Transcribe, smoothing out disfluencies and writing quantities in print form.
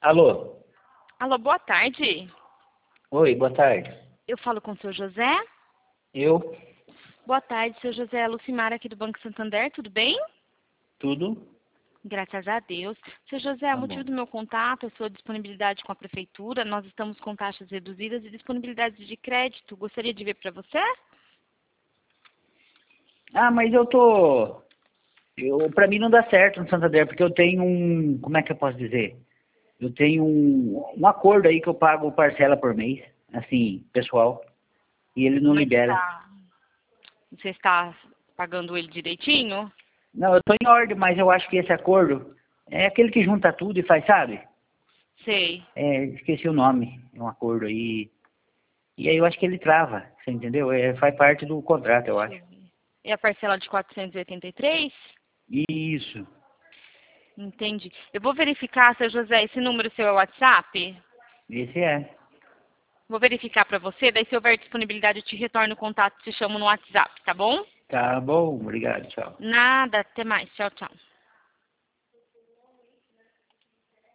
Alô? Alô, boa tarde. Oi, boa tarde. Eu falo com o seu José? Eu? Boa tarde, seu José. É Lucimara aqui do Banco Santander, tudo bem? Tudo? Graças a Deus. Seu José, o Tá motivo bom. do meu contato é sua disponibilidade com a Prefeitura. Nós estamos com taxas reduzidas e disponibilidade de crédito. Gostaria de ver para você? Ah, mas pra mim não dá certo no Santander, porque eu tenho como é que eu posso dizer? Eu tenho um acordo aí que eu pago parcela por mês, assim, pessoal, e ele não Mas libera. você está pagando ele direitinho? Não, eu tô em ordem, mas eu acho que esse acordo é aquele que junta tudo e faz, sabe? Sei. Esqueci o nome, é um acordo aí. E aí eu acho que ele trava, você entendeu? Faz parte do contrato, eu Deixa acho. eu ver. E a parcela de 483? Isso, Entendi. Eu vou verificar, seu José, esse número seu é o WhatsApp? esse é. Vou verificar para você, daí se houver disponibilidade eu te retorno o contato, te chamo no WhatsApp, tá bom? Tá bom, obrigado, tchau. Nada, até mais. Tchau, tchau.